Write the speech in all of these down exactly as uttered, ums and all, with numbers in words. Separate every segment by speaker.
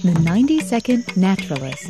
Speaker 1: The ninety-second Naturalist.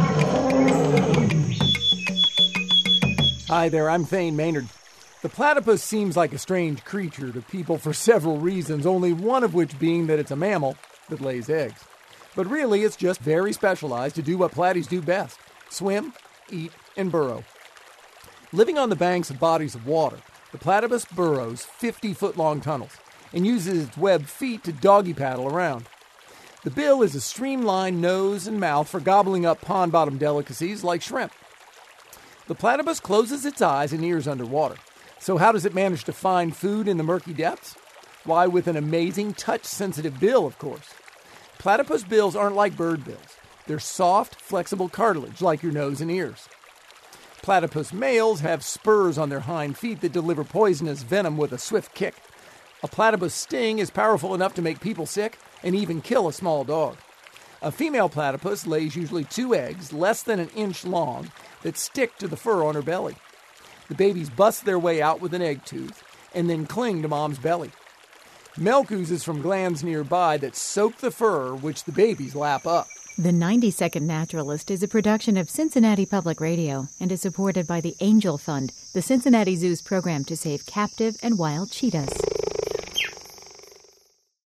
Speaker 2: Hi there, I'm Thane Maynard. The platypus seems like a strange creature to people for several reasons, only one of which being that it's a mammal that lays eggs. But really, it's just very specialized to do what platies do best: swim, eat, and burrow. Living on the banks of bodies of water, the platypus burrows fifty-foot-long tunnels and uses its webbed feet to doggy paddle around. The bill is a streamlined nose and mouth for gobbling up pond-bottom delicacies like shrimp. The platypus closes its eyes and ears underwater. So how does it manage to find food in the murky depths? Why, with an amazing touch-sensitive bill, of course. Platypus bills aren't like bird bills. They're soft, flexible cartilage like your nose and ears. Platypus males have spurs on their hind feet that deliver poisonous venom with a swift kick. A platypus sting is powerful enough to make people sick and even kill a small dog. A female platypus lays usually two eggs, less than an inch long, that stick to the fur on her belly. The babies bust their way out with an egg tooth and then cling to mom's belly. Milk oozes from glands nearby that soak the fur, which the babies lap up.
Speaker 1: The ninety-second Naturalist is a production of Cincinnati Public Radio and is supported by the Angel Fund, the Cincinnati Zoo's program to save captive and wild cheetahs.